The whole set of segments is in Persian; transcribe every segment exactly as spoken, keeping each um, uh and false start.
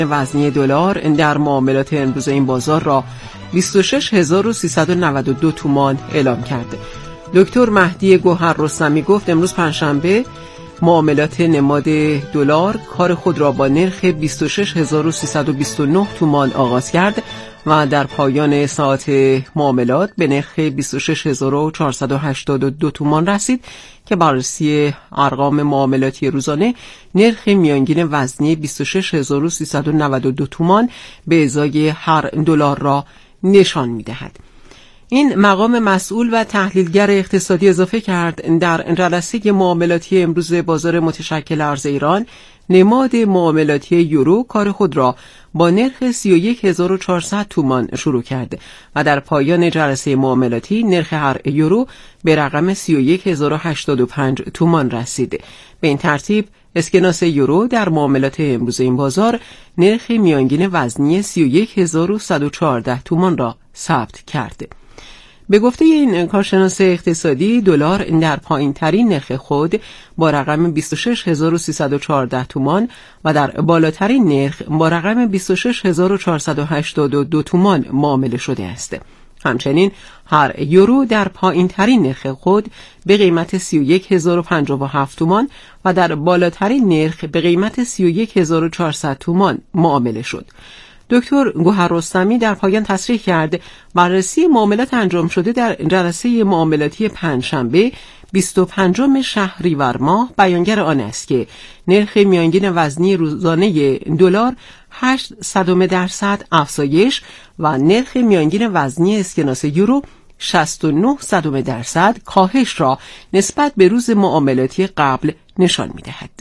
وزنی دلار در معاملات امروز این بازار را بیست و شش هزار و سیصد و نود و دو تومان اعلام کرده. دکتر مهدی گوهر رستمی گفت امروز پنجشنبه معاملات نماد دلار کار خود را با نرخ بیست و شش هزار و سیصد و بیست و نه تومان آغاز کرد و در پایان ساعت معاملات به نرخ بیست و شش هزار و چهارصد و هشتاد و دو تومان رسید که بررسی ارقام معاملاتی روزانه نرخ میانگین وزنی بیست و شش هزار و سیصد و نود و دو تومان به ازای هر دلار را نشان می‌دهد. این مقام مسئول و تحلیلگر اقتصادی اضافه کرد در جلسه معاملاتی امروز بازار متشکل ارز ایران نماد معاملاتی یورو کار خود را با نرخ سی و یک هزار و چهارصد تومان شروع کرد و در پایان جلسه معاملاتی نرخ هر یورو به رقم سی و یک هزار و هشتاد و پنج تومان رسید. به این ترتیب اسکناس یورو در معاملات امروز این بازار نرخ میانگین وزنی سی و یک هزار و صد و چهارده تومان را ثبت کرده. به گفته این کارشناس اقتصادی دلار در پایین ترین نرخ خود با رقم بیست و شش هزار و سیصد و چهارده تومان و در بالاترین نرخ با رقم بیست و شش هزار و چهارصد و هشتاد و دو تومان معامله شده است. همچنین هر یورو در پایین ترین نرخ خود به قیمت سی و یک هزار و پنجاه و هفت تومان و در بالاترین نرخ به قیمت سی و یک هزار و چهارصد تومان معامله شد. دکتر گوهر رستمی در پایان تصریح کرد بررسی معاملات انجام شده در جلسه معاملاتی پنجشنبه بیست و پنجم شهریور ماه بیانگر آن است که نرخ میانگین وزنی روزانه دلار هشت صدم درصد افزایش و نرخ میانگین وزنی اسکناس یورو شصت و نه صدم درصد کاهش را نسبت به روز معاملاتی قبل نشان می‌دهد.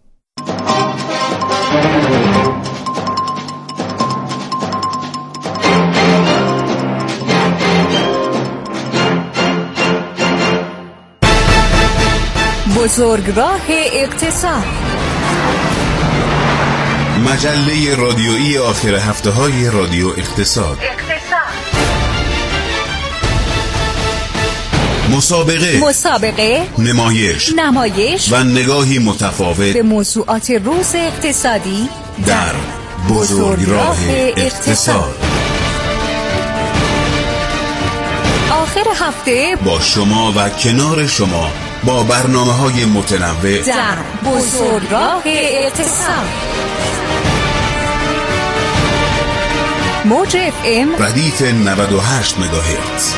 بزرگراه اقتصاد، مجله رادیویی آخر هفته های رادیو اقتصاد. مسابقه مسابقه نمایش نمایش و نگاهی متفاوت به موضوعات روز اقتصادی در بزرگراه اقتصاد. آخر هفته با شما و کنار شما با برنامه‌های متنوع در بزرگراه اقتصاد. موج اف ام ردیف نود و هشت مگاهرتز.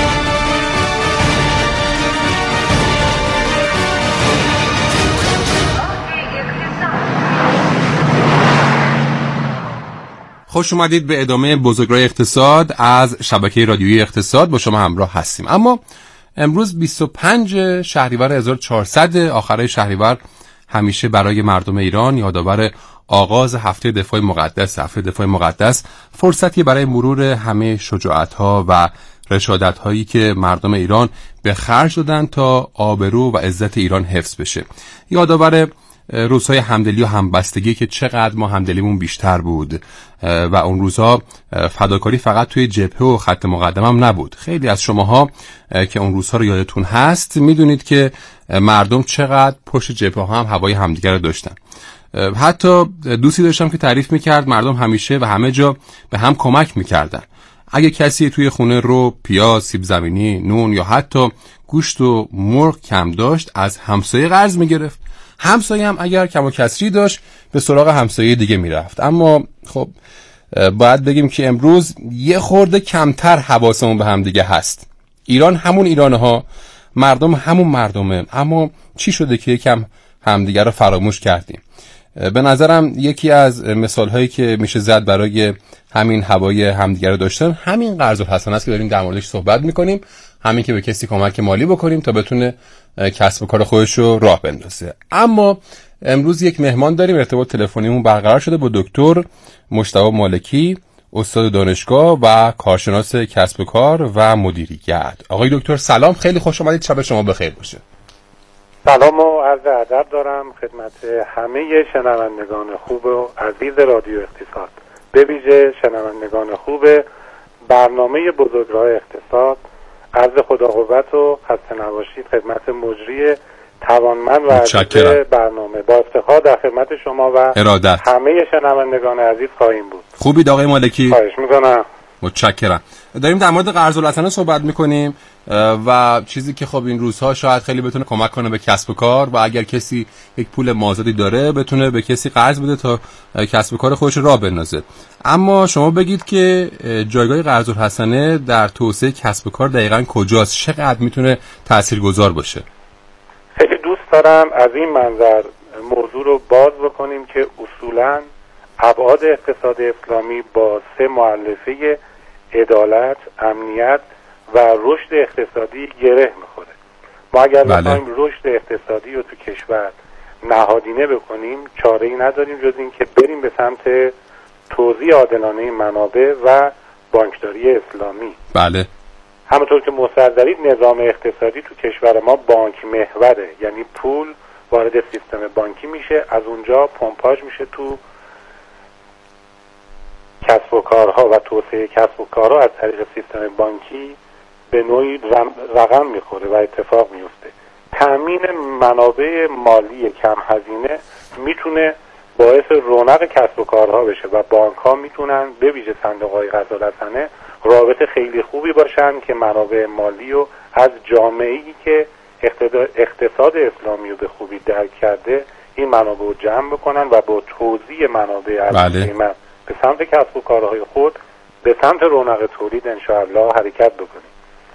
خوش اومدید به ادامه بزرگراه اقتصاد از شبکه رادیویی اقتصاد. با شما همراه هستیم. اما امروز بیست و پنج شهریور هزار و چهارصد، آخرای شهریور همیشه برای مردم ایران یادآور آغاز هفته دفاع مقدس. هفته دفاع مقدس فرصتی برای مرور همه شجاعت‌ها و رشادت‌هایی که مردم ایران به خرج دادن تا آبرو و عزت ایران حفظ بشه. یادآور روزهای همدلی و همبستگی که چقدر ما همدلیمون بیشتر بود و اون روزها فداکاری فقط توی جبهه و خط مقدم هم نبود. خیلی از شماها که اون روزها رو یادتون هست میدونید که مردم چقدر پشت جبهه هم هوای همدیگر رو داشتن. حتی دوستی داشتم که تعریف میکرد مردم همیشه و همه جا به هم کمک میکردن. اگه کسی توی خونه رو پیاز، سیب زمینی، نون یا حتی گوشت و مرغ کم داشت از همسایه قرض میگرفت. همسایه هم اگر کم و کسری داشت به سراغ همسایه دیگه میرفت. اما خب باید بگیم که امروز یه خورده کمتر حواسمون به هم دیگه هست. ایران همون ایرانه ها، مردم همون مردمه، اما چی شده که یکم همدیگه رو فراموش کردیم؟ به نظرم یکی از مثال هایی که میشه زد برای همین هوای همدیگه رو داشتن همین قرض الحسنه است که داریم در موردش صحبت میکنیم. همین که به کسی کمک مالی بکنیم تا بتونه کسب و کار خودش رو راه بندازه. اما امروز یک مهمان داریم، ارتباط تلفنیمون برقرار شده با دکتر مجتبی مالکی، استاد دانشگاه و کارشناس کسب و کار و مدیریت. آقای دکتر سلام، خیلی خوش آمدید، شب شما بخیر باشه. سلام و عرض ادب دارم خدمت همه شنوندگان خوب و عزیز رادیو اقتصاد، به ویژه شنوندگان خوب برنامه بزرگراه اقتصاد. عرض خدا قوت و خسته نباشید خدمت مجری توانمند و عزیز برنامه. با افتخار در خدمت شما و ارادت همه شنوندگان عزیز خواهیم بود. خوبید آقای مالکی؟ خواهش میکنم. متشکرم. داریم در مورد قرض الحسنه صحبت میکنیم و چیزی که خب این روزها شاید خیلی بتونه کمک کنه به کسب و کار و اگر کسی یک پول مازادی داره بتونه به کسی قرض بده تا کسب و کار خودش راه بندازه. اما شما بگید که جایگاه قرض الحسنه در توسعه کسب و کار دقیقاً کجاست؟ چقدر میتونه تاثیرگذار باشه؟ خیلی دوست دارم از این منظر موضوع رو باز بکنیم که اصولاً ابعاد اقتصاد اسلامی با سه مؤلفه عدالت، امنیت و رشد اقتصادی گره میخوره. ما اگر بخوایم بله. رشد اقتصادی رو تو کشور نهادینه بکنیم چاره‌ای نداریم جز این که بریم به سمت توزیع عادلانه منابع و بانکداری اسلامی. بله. همونطور که مستحضر دارید نظام اقتصادی تو کشور ما بانک محوره، یعنی پول وارد سیستم بانکی میشه، از اونجا پمپاژ میشه تو کسب و کارها و توسعه کسب و کارها از طریق سیستم بانکی به نوعی رقم میخوره و اتفاق میفته. تامین منابع مالی کم هزینه میتونه باعث رونق کسب و کارها بشه و بانک ها میتونن به ویژه صندوق‌های قرض الحسنه رابطه خیلی خوبی باشن که منابع مالی رو از جامعه‌ای که اقتصاد اسلامی رو به خوبی درک کرده این منابع رو جمع بکنن و با توزیع منابع ارزان قیمت به سمت کسب و کارهای خود به سمت رونق تولید انشاءالله حرکت بکنیم.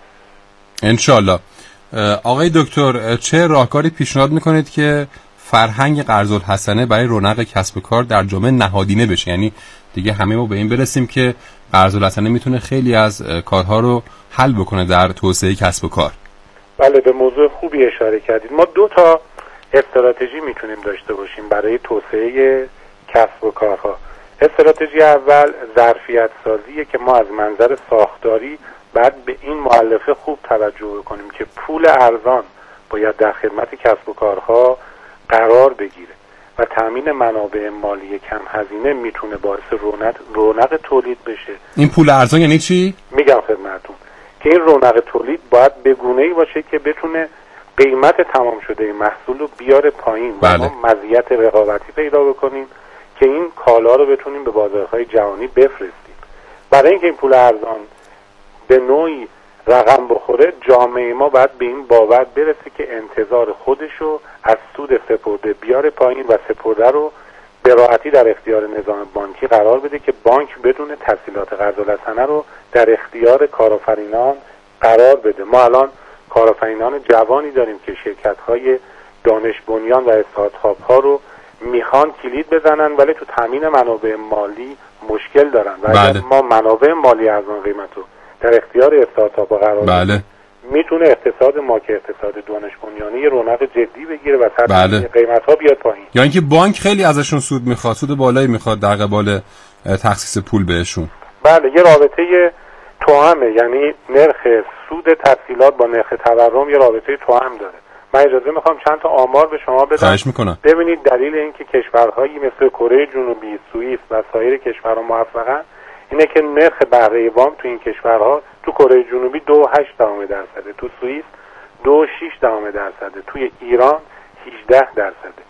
انشاءالله. آقای دکتر چه راهکاری پیشنهاد میکنید که فرهنگ قرض الحسنه برای رونق کسب و کار در جامعه نهادینه بشه؟ یعنی دیگه همه ما به این برسیم که قرض الحسنه میتونه خیلی از کارها رو حل بکنه در توسعه کسب و کار. بله، به موضوع خوبی اشاره کردید. ما دو تا استراتژی میتونیم داشته باشیم برای توسعه کسب و کارها. استراتژی اول ظرفیت سازیه که ما از منظر ساختاری بعد به این مؤلفه خوب توجه بکنیم که پول ارزان باید در خدمت کسب و کارها قرار بگیره و تامین منابع مالی کم هزینه میتونه باعث رونق رونق تولید بشه. این پول ارزان یعنی چی؟ میگم خدمتتون که این رونق تولید باید به گونه‌ای باشه که بتونه قیمت تمام شده محصول رو بیاره پایین و ما مزیت رقابتی پیدا بکنیم که این کالا رو بتونیم به بازارهای جهانی بفرستیم. برای اینکه این پول ارزان به نوعی رقم بخوره جامعه ما باید به این باور برسه که انتظار خودشو از سود سپرده بیاره پایین و سپرده رو به راحتی در اختیار نظام بانکی قرار بده که بانک بدون تسهیلات قرض الحسنه رو در اختیار کارآفرینان قرار بده. ما الان کارآفرینان جوانی داریم که شرکت‌های دانش بنیان و استارتاپ ها رو میخوان کلید بزنن ولی تو تامین منابع مالی مشکل دارن و اگر ما منابع مالی ارزان قیمت رو در اختیار استارتاپ ها قرار بدیم میتونه اقتصاد ما که اقتصاد دانش بنیانی رونق جدی بگیره و سطح قیمت ها بیاد پایین. یا اینکه بانک خیلی ازشون سود میخواد، سود بالایی میخواد در قبال تخصیص پول بهشون. بله، یه رابطه توأمه، یعنی نرخ سود تسهیلات با نرخ تورم یه رابطه توأم داره. من اجازه میخوام چند تا آمار به شما بدم ببینید دلیل اینکه کشورهایی مثل کره جنوبی، سوئیس و سایر کشورها موفقن اینه که نرخ بهره وام تو این کشورها تو کره جنوبی دو و هشت دهم درصده، تو سوئیس دو و شش دهم درصده، توی ایران هجده درصده.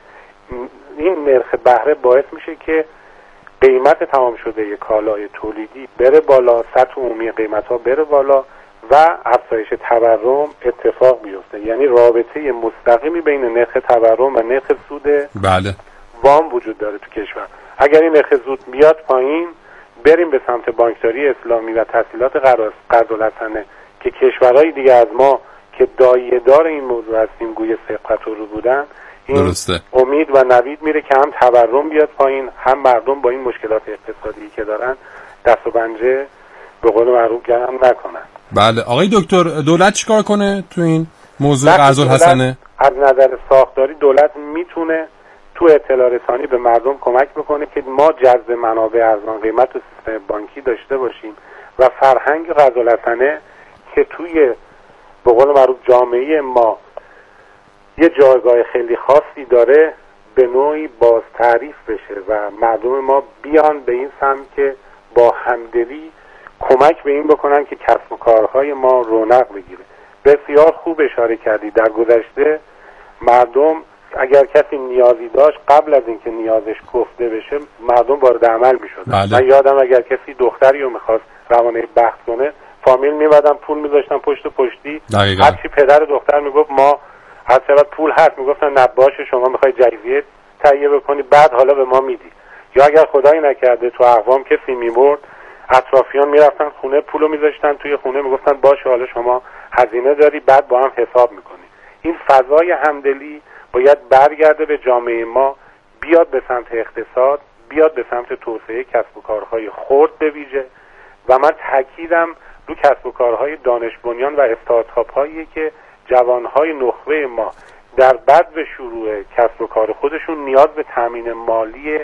این نرخ بهره باعث میشه که قیمت تمام شده کالای تولیدی بره بالا، سطح عمومی قیمت ها بره بالا و افزایش تورم اتفاق بیفته. یعنی رابطه مستقیمی بین نرخ تورم و نرخ سود بله. وام وجود داره تو کشور. اگر این نرخ سود بیاد پایین بریم به سمت بانکداری اسلامی و تسهیلات قرض الحسنه که کشورهای دیگه از ما که دایه‌دار این موضوع هستیم گوی سبقت رو بودن، این درسته. امید و نوید میره که هم تورم بیاد پایین هم مردم با این مشکلات اقتصادی که دارن دست و پنجه به قول معروف گرم نکنن. بله آقای دکتر، دولت چیکار کنه تو این موضوع قرض الحسنه؟ از نظر ساختاری دولت میتونه تو اطلاع رسانی به مردم کمک بکنه که ما جذب منابع ارزان قیمت و سیستم بانکی داشته باشیم و فرهنگ قرض الحسنه که توی به قول معروف جامعه ما یه جایگاه خیلی خاصی داره به نوعی باز تعریف بشه و مردم ما بیان به این سمت که با همدلی کمک به این بکنن که کسب و کارهای ما رونق بگیره. بسیار خوب اشاره کردی. در گذشته مردم اگر کسی نیازی داشت قبل از اینکه نیازش گفته بشه مردم وارد عمل میشدن. بله. من یادم اگر کسی دختری رو میخواست روانه بخت کنه فامیل میبادن پول میذاشتن پشت پشتی، هرچی پدر دختر میگفت ما هر چقدر پول هست میگفتن نه باشه شما میخوای جایزه تهیه بکنی بعد حالا به ما میدی. یا اگر خدایی نکرده تو اقوام کسی میمرد اطرافیان میرفتن خونه پولو میذاشتن توی خونه میگفتن باشه حالا شما هزینه داری بعد با هم حساب میکنی. این فضای همدلی باید برگرده به جامعه ما، بیاد به سمت اقتصاد، بیاد به سمت توسعه کسب و کارهای خرد به ویژه و من تاکیدم رو کسب و کارهای دانش بنیان و استارتاپ هایی که جوانهای نخبه ما در بعد به شروع کسب و کار خودشون نیاز به تامین مالی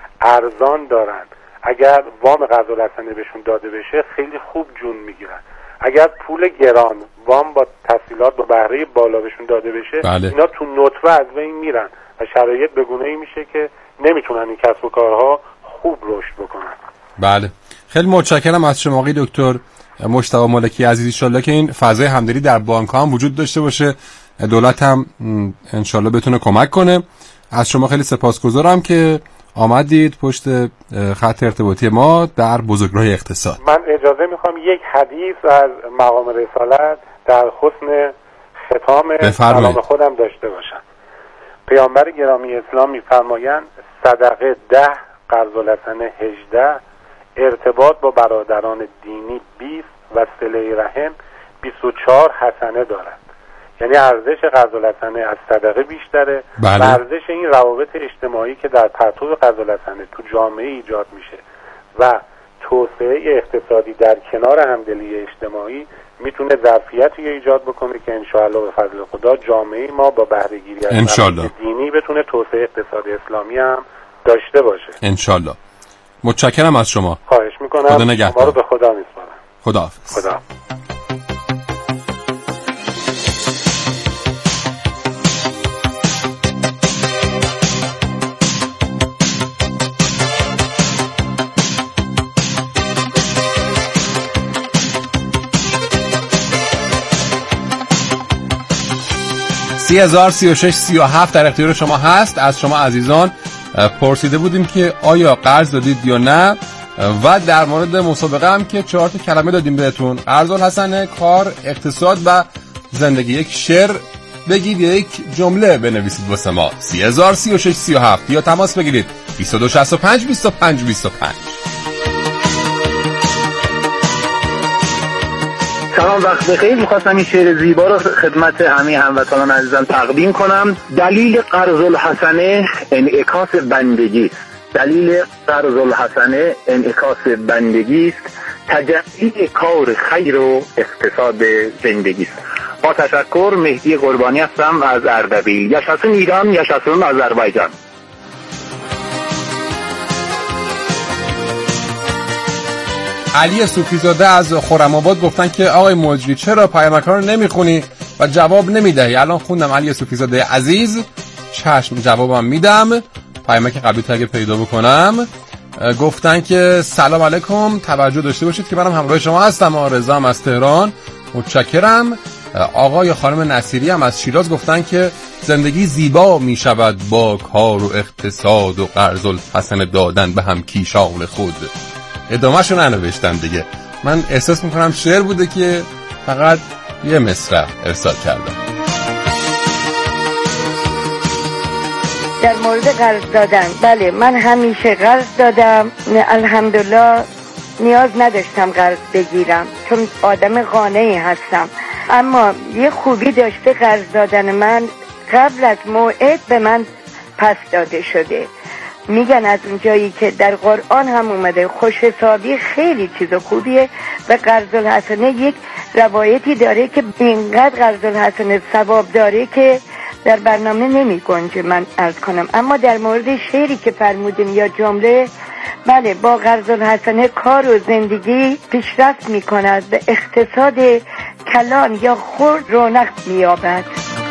ارزان دارن. اگر وام قرض‌الحسنه بهشون داده بشه خیلی خوب جون میگیرن. اگر پول گران وام با تسهیلات با بهره بالا بهشون داده بشه بله. اینا تو نطفه از بین میرن و شرایط به گونه‌ای میشه که نمیتونن این کسب و کارها خوب رشد بکنن. بله خیلی متشکرم از شما آقای دکتر مجتبی ملکی عزیز. ان شاءالله که این فضای همدلی در بانک‌ها هم وجود داشته باشه، دولت هم ان شاءالله بتونه کمک کنه. از شما خیلی سپاسگزارم که آمدید پشت خط ارتباطی ما در بزرگراه اقتصاد. من اجازه میخوام یک حدیث از مقام رسالت در حسن ختام کلام خودم داشته باشم. پیامبر گرامی اسلام میفرمایند صدقه ده، قرض‌الحسنه هجده، ارتباط با برادران دینی بیست و صله رحم بیست و چهار حسنه دارد. یعنی ارزش قرض‌الحسنه از صدقه بیشتره. بله. و ارزش این روابط اجتماعی که در پرتو قرض‌الحسنه تو جامعه ایجاد میشه و توسعه اقتصادی در کنار همدلی اجتماعی میتونه ظرفیتی ایجاد بکنه که انشاءالله به فضل خدا جامعه ما با بهره‌گیری از انشاءالله دینی بتونه توسعه اقتصادی اسلامی هم داشته باشه. انشاءالله. متشکرم از شما. خواهش میکنم. خدا نگهدار. شما رو به خدا میسپارم. خداحافظ. خدا. سی هزار سی و شش سی و هفت در اختیار شما هست. از شما عزیزان پرسیده بودیم که آیا قرض دادید یا نه و در مورد مسابقه هم که چهار تا کلمه دادیم بهتون: قرض‌الحسنه، کار، اقتصاد و زندگی. یک شعر بگید یا یک جمله بنویسید واسه ما. سی هزار سی و شش سی و هفت یا تماس بگیرید بیست و دو شصت و پنج بیست و پنج بیست و پنج. سلام، وقت بخیر. میخواستم این شعر زیبا رو خدمت همه هموطنان عزیزم تقدیم کنم. دلیل قرض‌الحسنه انعکاس بندگی است. دلیل قرض‌الحسنه انعکاس بندگی است. تجلی کار خیر و اقتصاد زندگی است. با تشکر، مهدی قربانی هستم از اردبیل. یشاسون ایران، یشاسون آذربایجان. علی صوفیزاده از خرم‌آباد گفتن که آقای مجری چرا پیامک‌ها رو نمیخونی و جواب نمیدهی؟ الان خوندم علی صوفیزاده عزیز، چشم جوابم میدم. پیامک قبلی اگه پیدا بکنم. گفتن که سلام علیکم، توجه داشته باشید که منم همراه شما هستم. آرزام از تهران، متشکرم. آقای خانم نصیری هم از شیراز گفتن که زندگی زیبا میشود با کار و اقتصاد و قرض‌الحسنه دادن به هم کیشان خود. ادامه‌شو ننوشتن دیگه. من احساس میکنم شعر بوده که فقط یه مصرع ارسال کردم. در مورد قرض دادن، بله من همیشه قرض دادم، الحمدلله نیاز نداشتم قرض بگیرم چون آدم قانعی هستم. اما یه خوبی داشته قرض دادن من، قبل از موعد به من پس داده شده. میگن از اون جایی که در قرآن هم اومده خوش حسابی خیلی چیز خوبیه و قرض‌الحسنه یک روایتی داره که اینقدر قرض‌الحسنه ثواب داره که در برنامه نمی گنجه من عرض کنم. اما در مورد شعری که فرمودیم یا جمله، بله با قرض‌الحسنه کار و زندگی پیشرفت می کند و اقتصاد کلان یا خرد رونق می یابد.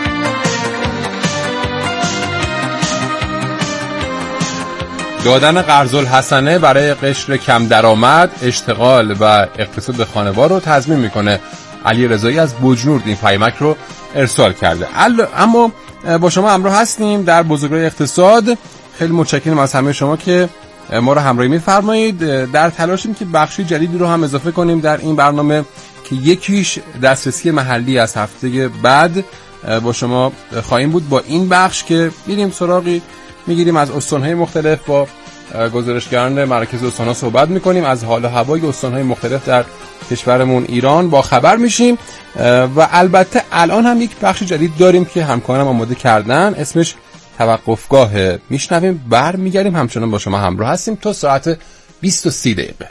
دادن قرض‌الحسنه برای قشر کم درآمد، اشتغال و اقتصاد خانوار رو تضمین میکنه. علی رضایی از بوجنورد این پیامک رو ارسال کرده. اما با شما همراه هستیم در بزرگراه اقتصاد. خیلی متشکرم از همه شما که ما رو همراهی می‌فرمایید. در تلاشیم که بخشی جدیدی رو هم اضافه کنیم در این برنامه که یکیش دسترسی محلی از هفته بعد با شما خواهیم بود. با این بخش که میریم سراغی میگیریم از استان‌های مختلف، با گزارشگران مراکز استان‌ها صحبت می‌کنیم، از حال و هوای استان‌های مختلف در کشورمون ایران با خبر میشیم و البته الان هم یک بخش جدید داریم که همکارانم آماده کردن، اسمش توقفگاه. میشنویم بر میگردیم، همچنان با شما همراه هستیم تا ساعت بیست و سه دقیقه.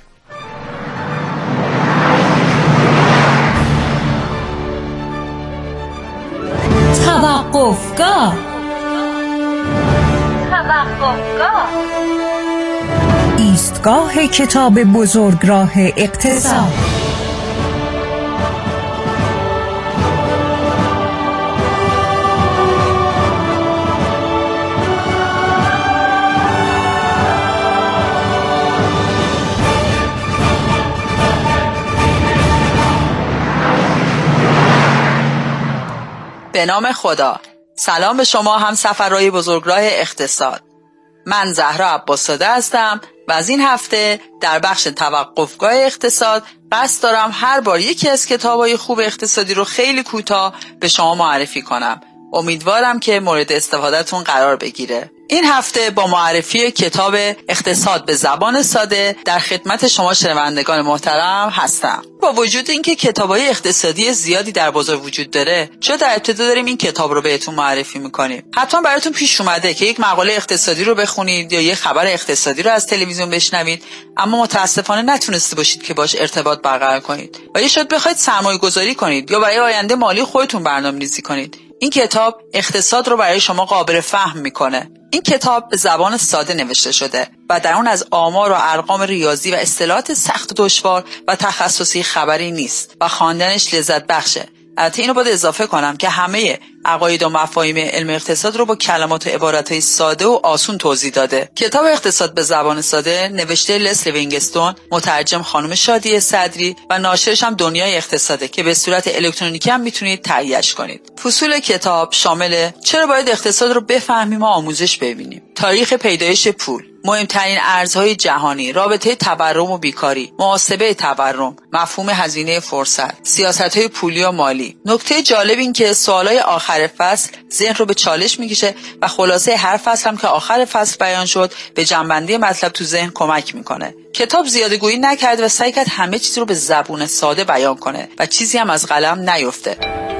توقفگاه توقفگاه ایستگاه کتاب بزرگراه اقتصاد. به نام خدا. سلام به شما هم سفرهای بزرگراه اقتصاد. من زهرا عباس‌زاده هستم و از این هفته در بخش توقفگاه اقتصاد قصد دارم هر بار یکی از کتاب‌های خوب اقتصادی رو خیلی کوتاه به شما معرفی کنم. امیدوارم که مورد استفادهتون قرار بگیره. این هفته با معرفی کتاب اقتصاد به زبان ساده در خدمت شما شنوندگان محترم هستم. با وجود اینکه کتاب‌های اقتصادی زیادی در بازار وجود داره، چرا در ابتدا داریم این کتاب رو بهتون معرفی می‌کنیم؟ حتما براتون پیش اومده که یک مقاله اقتصادی رو بخونید یا یک خبر اقتصادی رو از تلویزیون بشنوید، اما متاسفانه نتونسته باشید که باش ارتباط برقرار کنید و یا شاید بخواید سرمایه‌گذاری کنید یا برای آینده مالی خودتون برنامه‌ریزی کنید. این کتاب اقتصاد رو برای شما قابل فهم میکنه. این کتاب به زبان ساده نوشته شده و در اون از آمار و ارقام ریاضی و اصطلاحات سخت و دشوار و تخصصی خبری نیست و خواندنش لذت بخشه. البته اینو باید اضافه کنم که همه عقاید و مفاهیم علم اقتصاد رو با کلمات و عبارتهای ساده و آسون توضیح داده. کتاب اقتصاد به زبان ساده نوشته لسلی وینگستون، مترجم خانم شادی صدری و ناشرش هم دنیای اقتصاده که به صورت الکترونیکی هم میتونید تهیه‌اش کنید. فصول کتاب شامل چرا باید اقتصاد رو بفهمیم و آموزش ببینیم، تاریخ پیدایش پول، مهمترین ارزهای جهانی، رابطه تورم و بیکاری، محاسبه تورم، مفهوم هزینه فرصت، سیاست‌های پولی و مالی. نکته جالب این که سوالای آخر فصل ذهن رو به چالش میکشه و خلاصه هر فصل هم که آخر فصل بیان شد به جنبندی مطلب تو ذهن کمک میکنه. کتاب زیاده گویی نکرد و سعی کرد همه چیز رو به زبون ساده بیان کنه و چیزی هم از قلم نیفته.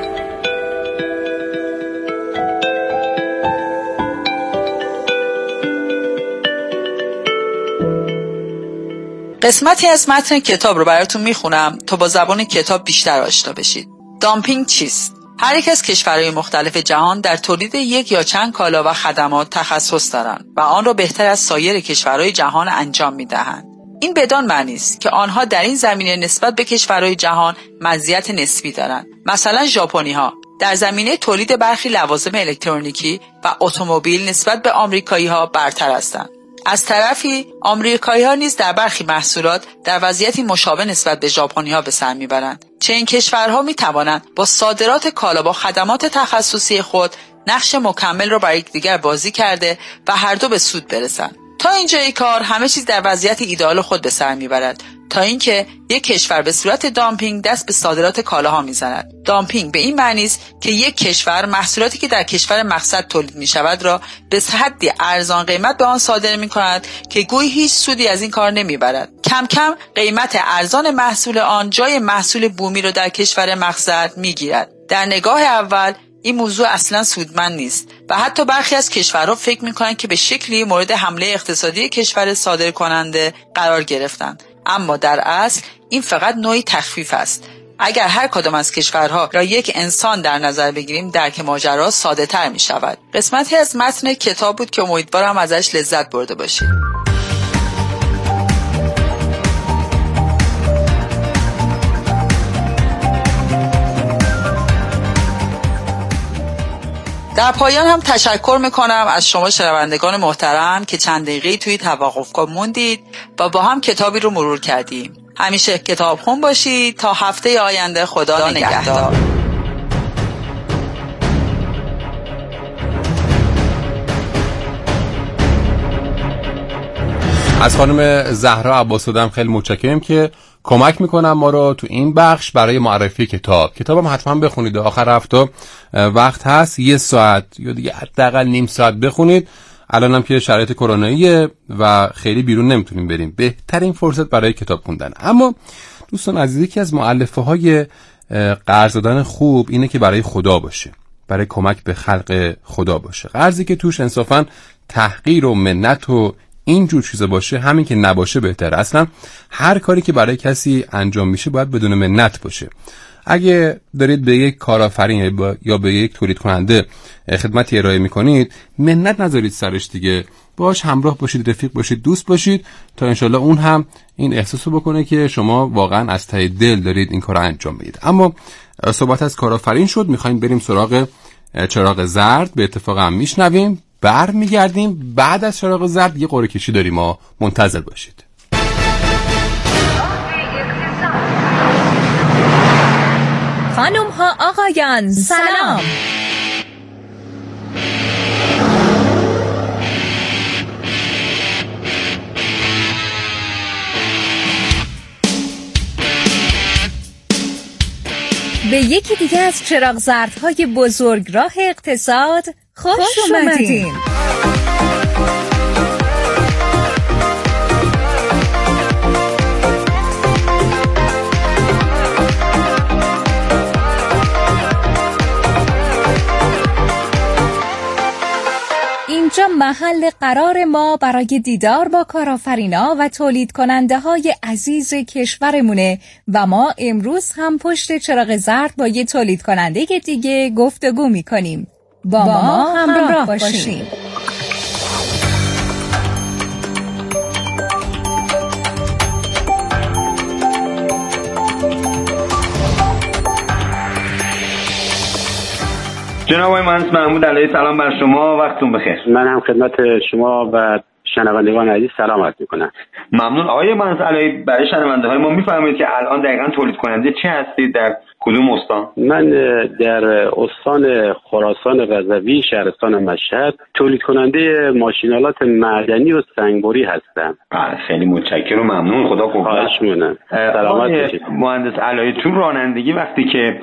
قسمتی از متن کتاب رو براتون میخونم تا با زبان کتاب بیشتر آشنا بشید. دامپینگ چیست؟ هر یک از کشورهای مختلف جهان در تولید یک یا چند کالا و خدمات تخصص دارند و آن را بهتر از سایر کشورهای جهان انجام میدهند. این بدان معنی است که آنها در این زمینه نسبت به کشورهای جهان مزیت نسبی دارند. مثلا ژاپنی‌ها در زمینه تولید برخی لوازم الکترونیکی و اتومبیل نسبت به آمریکایی‌ها برتر هستند. از طرفی آمریکایی‌ها نیز در برخی محصولات در وضعیتی مشابه نسبت به ژاپنی‌ها به سر میبرند. چنین کشورها میتوانند با صادرات کالا با خدمات تخصصی خود نقش مکمل را بر یکدیگر بازی کرده و هر دو به سود برسند. تا اینجای کار همه چیز در وضعیت ایدئال خود به سر میبرد، تا اینکه یک کشور به صورت دامپینگ دست به صادرات کالاها میزند. دامپینگ به این معنی است که یک کشور محصولاتی که در کشور مقصد تولید میشود را به حدی ارزان قیمت به آن صادر میکند که گویی هیچ سودی از این کار نمیبرد. کم کم قیمت ارزان محصول آن جای محصول بومی را در کشور مقصد میگیرد. در نگاه اول این موضوع اصلا سودمند نیست و حتی برخی از کشورها فکر میکنند که به شکلی مورد حمله اقتصادی کشور صادر کننده قرار گرفتند، اما در اصل این فقط نوعی تخفیف است. اگر هر کدام از کشورها را یک انسان در نظر بگیریم درک ماجرا ساده تر می شود. قسمتی از متن کتاب بود که امیدوارم ازش لذت برده باشید. در پایان هم تشکر میکنم از شما شنوندگان محترم که چند دقیقه توی توقفگاه موندید و با هم کتابی رو مرور کردیم. همیشه کتاب خون باشید تا هفته آینده. خدا نگهدار. از خانم زهرا عباس‌زاده خیلی متشکرم که کمک میکنم ما رو تو این بخش برای معرفی کتاب. کتابم حتما بخونید، آخر هفته وقت هست، یه ساعت یا دیگه حداقل نیم ساعت بخونید. الانم که شرایط کروناییه و خیلی بیرون نمیتونیم بریم، بهترین فرصت برای کتاب خوندن. اما دوستان عزیز، یکی از مؤلفه‌های قرض دادن خوب اینه که برای خدا باشه، برای کمک به خلق خدا باشه. قرضی که توش انصافاً تحقیر و منت و این جور چیزا باشه، همین که نباشه بهتره. اصلا هر کاری که برای کسی انجام میشه باید بدون منت باشه. اگه دارید به یک کارآفرین یا به یک تولید کننده خدمتی ارائه میکنید، منت نذارید سرش دیگه، باش همراه باشید، رفیق باشید، دوست باشید تا انشالله اون هم این احساسو بکنه که شما واقعا از ته دل دارید این کارو انجام بدید. اما صحبت از کارآفرین شد، میخوایم بریم سراغ چراغ زرد. به اتفاق هم میشنویم، بر میگردیم. بعد از چراغ زرد یه قرعه کشی داریم، ما منتظر باشید. خانم ها آقایان سلام. به یکی دیگه از چراغ زردهای بزرگراه اقتصاد خوش, خوش اومدین. اینجا محل قرار ما برای دیدار با کارآفرینا و تولید کننده های عزیز کشورمونه و ما امروز هم پشت چراغ زرد با یه تولید کننده دیگه گفتگو میکنیم. با, با ما همراه, همراه باشیم, باشیم. جناب آقای مهندس محمود علیه سلام بر شما، وقتتون بخیر. من هم خدمت شما و شنوندگان عزیز سلام عرض می‌کنم. ممنون آقای مهندس علیه. برای شنونده های ما می‌فرمایید که الان دقیقاً تولید کننده چه هستید، در کدوم استان؟ من در استان خراسان رضوی شهرستان مشهد تولید کننده ماشینالات معدنی و سنگبری هستم. خیلی متشکرم و ممنون، خدا قوت. خواهش می‌کنم. سلامت باشید. مهندس علیه، تو رانندگی وقتی که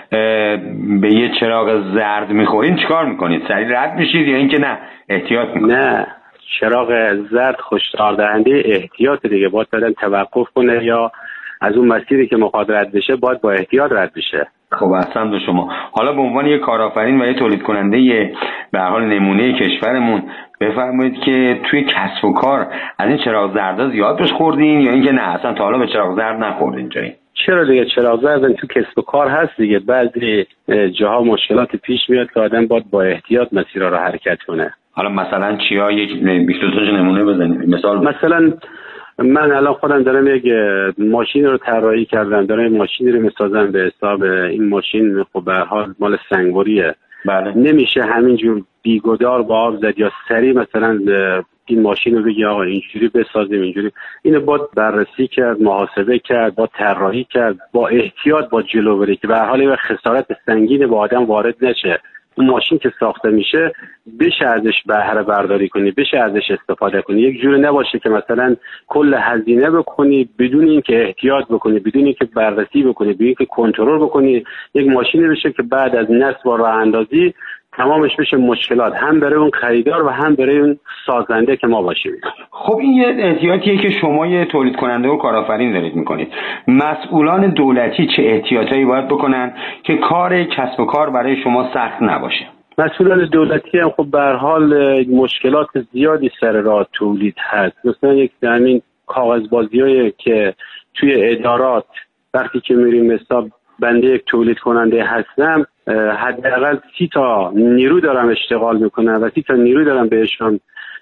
به یه چراغ زرد میخورین چیکار میکنید؟ سریع رد میشید یا اینکه نه احتیاط میکنید؟ نه، چراغ زرد هشدار دهنده احتیاط دیگه، باید بدن توقف کنه یا از اون مسیری که میخواد رد بشه باید با احتیاط رد بشه. خب احسن به شما. حالا به عنوان یک کارآفرین و یک تولید کننده به هر حال نمونه کشورمون بفرمایید که توی کسب و کار از این چراغ زرد زیاد بهش خوردین یا اینکه نه اصلا تا حالا به چراغ زرد نخوردین؟ جایی چرا دیگه چراغ زرد تو کسب و کار هست دیگه، بعضی جاها مشکلات پیش میاد که آدم باید با احتیاط مسیرها رو حرکت کنه. حالا مثلا چیا؟ یک بیست و دو نمونه بزنید. مثال مثلا من الان خودم دارم یک ماشین رو طراحی کردم، دارم ماشینی رو میسازم به حساب این ماشین خب به هر حال مال سنگبریه. بله. نمیشه همینجور بیگدار با آب زد یا سری مثلا این ماشین رو بگی آقا اینجوری بسازیم اینجوری. اینو باید بررسی کرد، محاسبه کرد، با طراحی کرد، با احتیاط با جلو بره که به هر حال خسارت سنگین با آدم وارد نشه. اون ماشین که ساخته میشه بشه ازش بهره برداری کنی، بشه ازش استفاده کنی. یک جوری نباشه که مثلا کل هزینه بکنی بدون اینکه احتیاط بکنی، بدون اینکه بررسی بکنی، بدون اینکه کنترل بکنی. یک ماشینی بشه که بعد از نصب و راه اندازی تمامش بشه مشکلات، هم برای اون خریدار و هم برای اون سازنده که ما باشیم. خب این یه احتیاطیه که شما یه تولید کننده و کارآفرین دارید میکنید. مسئولان دولتی چه احتیاطایی باید بکنن که کار کسب و کار برای شما سخت نباشه؟ مسئولان دولتی هم خب به هر حال مشکلات زیادی سر راه تولید هست. مثلا یک همین کاغذبازیایی که توی ادارات وقتی که میریم حساب بنده یک تولید کننده هستم، حداقل سی تا نیرو دارم اشتغال میکنم و سی تا نیرو دارم بهشون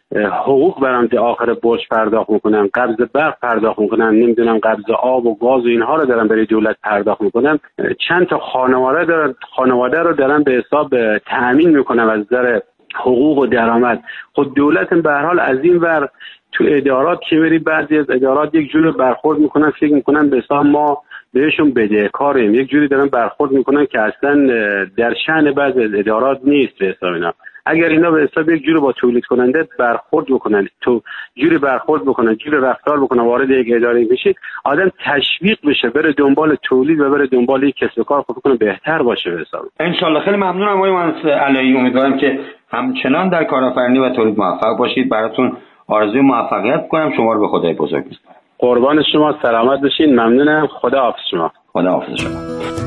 حقوق برام تا آخر برج پرداخت میکنم، قبض برق پرداخت میکنم، نمیدونم قبض آب و گاز و اینها رو دارم برای دولت پرداخت میکنم. چند تا خانواده دارم خانواده رو دارم به حساب تأمین میکنم از نظر حقوق و درآمد. خود دولت به هر حال از این ور تو ادارات که بری بعضی از ادارات یک جور برخورد میکنن، فکر میکنن به حساب ما بهشون بدهکاریم، یک جوری دارن برخورد میکنن که اصلا در شأن بعضی ادارات نیست به حساب اینا. اگر اینا به حساب یک جور با تولید کننده برخورد بکنن، تو جوری برخورد بکنن، جوری رفتار بکنن، وارد یک اداره بشه، آدم تشویق بشه بره دنبال تولید و بره دنبال یک کسب و کار خود کنه، بهتر باشه به حساب. ان شاء الله. خیلی ممنونم آقای مهندس علایی. امیدوارم که همچنان در کارآفرینی و تولید موفق باشید. براتون آرزوی موفقیت می‌کنم. شما رو به خدای بزرگ می‌سپارم. قربان شما، سلامت باشین. ممنونم. خدا حافظ شما. خدا حافظ شما.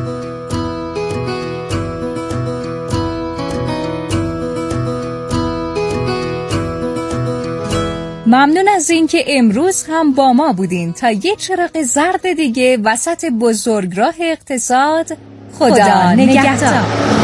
ممنون از این که امروز هم با ما بودین تا یه چراغ زرد دیگه وسط بزرگراه اقتصاد. خدا, خدا نگهدار.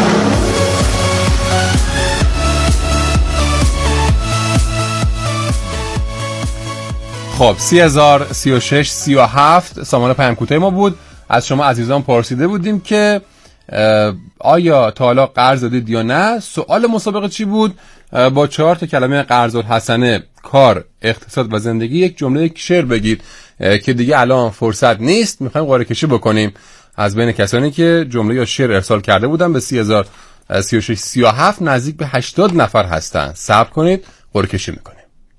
خب سی هزار سی و شش سی و هفت سامان پیام کوتاه ما بود. از شما عزیزان پرسیده بودیم که آیا تا حالا قرض دادید یا نه. سوال مسابقه چی بود؟ با چهار تا کلمه قرض الحسنه، کار، اقتصاد و زندگی یک جمله یک شعر بگید که دیگه الان فرصت نیست. میخوایم قرعه کشی بکنیم از بین کسانی که جمله یا شعر ارسال کرده بودن به سی هزار سی و شش سی و هفت نزدیک به هشتاد نفر هستن. صبر کنید، قرعه کشی میکنیم.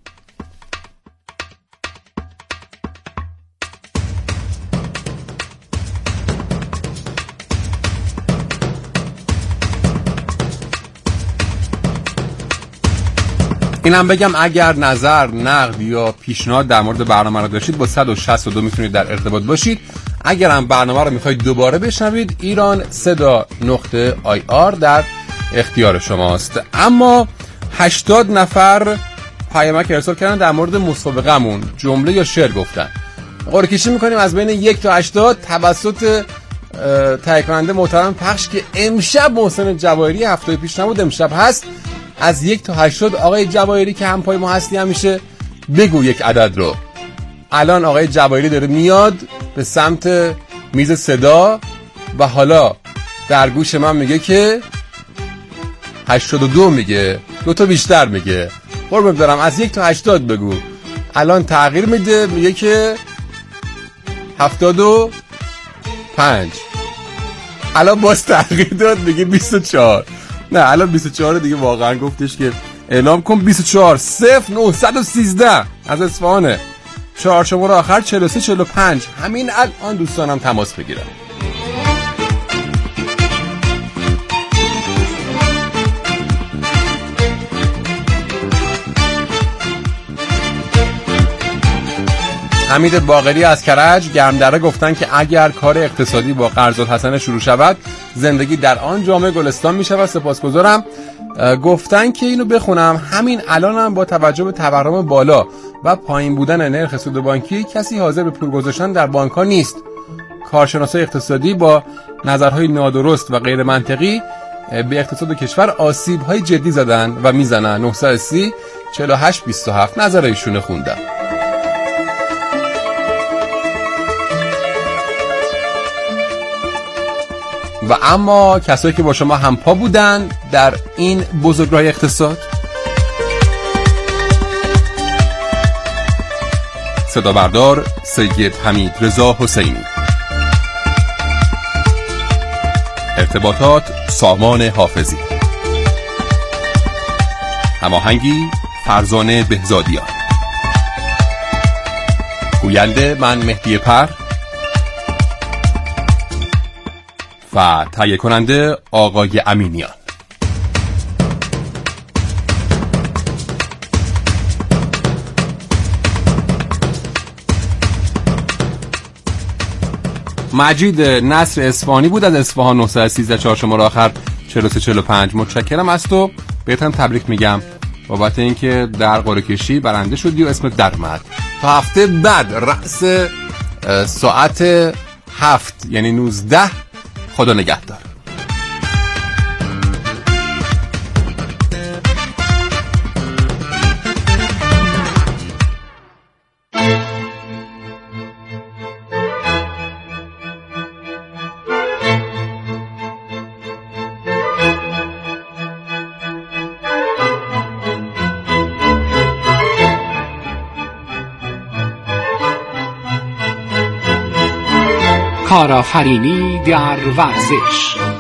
اینم بگم اگر نظر، نقد یا پیشنهاد در مورد برنامه رو داشتید با صد و شصت و دو میتونید در ارتباط باشید. اگر هم برنامه رو میخواید دوباره بشنوید، ایران صدا نقطه آی آر در اختیار شماست. اما هشتاد نفر پیامک ارسال کردن در مورد مسابقه‌مون، جمله یا شعر گفتن. قرعه کشی میکنیم از بین یک تا هشتاد توسط تهیه کننده محترم پخش که امشب محسن جواهری، هفته پیش نبود امشب هست. از یک تا هشتاد آقای جواهری که همپای ما هستی همیشه بگو یک عدد رو. الان آقای جواهری داره میاد به سمت میز صدا و حالا در گوش من میگه که هشتاد و دو میگه، دو تا بیشتر میگه. قربونت برم از یک تا هشتاد بگو. الان تغییر میده میگه که هفتاد و پنج. الان باز تغییر داد میگه بیست و چهار. نه الان بیست و چهار دیگه واقعا گفتش که اعلام کن بیست و چهار صفر نهصد و سیزده از اصفهانه. چهار شماره آخر چهل و سه چهل و پنج. همین الان دوستانم تماس بگیرن. حمید باقری از کرج گرمدره گفتن که اگر کار اقتصادی با قرض الحسنه شروع شود، زندگی در آن جامعه گلستان می شود. سپاسگزارم. گفتن که اینو بخونم. همین الانم با توجه به تورم بالا و پایین بودن نرخ سود بانکی کسی حاضر به پول گذاشتن در بانک‌ها نیست. کارشناسای اقتصادی با نظرهای نادرست و غیر منطقی به اقتصاد کشور آسیب‌های جدی زدن و میزنن. نه سه صفر چهل و هشت بیست و هفت نظر ایشونه خوندم. و اما کسایی که با شما همپا بودن در این بزرگراه اقتصاد، صدا بردار سید حمید رضا حسینی، ارتباطات سامان حافظی، هماهنگی فرزانه بهزادیان، گوینده من مهدی پر و تهیه کننده آقای امینیان. مجید نصر اصفهانی بود از اصفهان. نه یک سه چهار شماره آخر چهل و سه چهل و پنج. متشکرم از تو، بهتم تبریک میگم بابت اینکه در قرعه کشی برنده شدی و اسمت در اومد. تا هفته بعد رأس ساعت هفت یعنی نوزده. خدا نگهدار. کارآفرینی در ورزش.